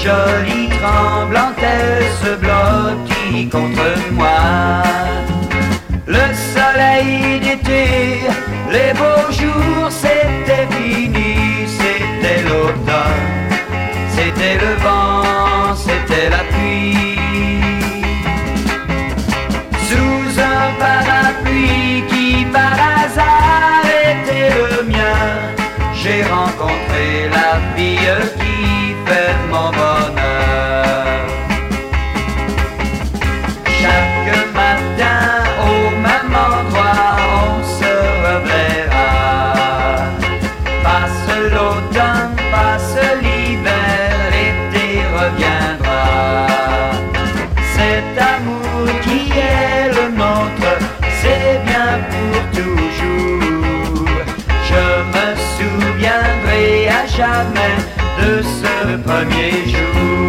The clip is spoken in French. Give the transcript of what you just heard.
Jolie tremblante, elle se blottit contre moi. Le soleil d'été, les beaux jours, c'était fini, c'était l'automne, c'était le vent, c'était la pluie. Sous un parapluie qui par hasard était le mien, j'ai rencontré la fille qui fait mon bonheur. Chaque matin au même endroit on se reverra. Passe l'automne, passe l'hiver, l'été reviendra. Cet amour qui est le nôtre, c'est bien pour toujours. Je me souviendrai à jamais de ce premier jour.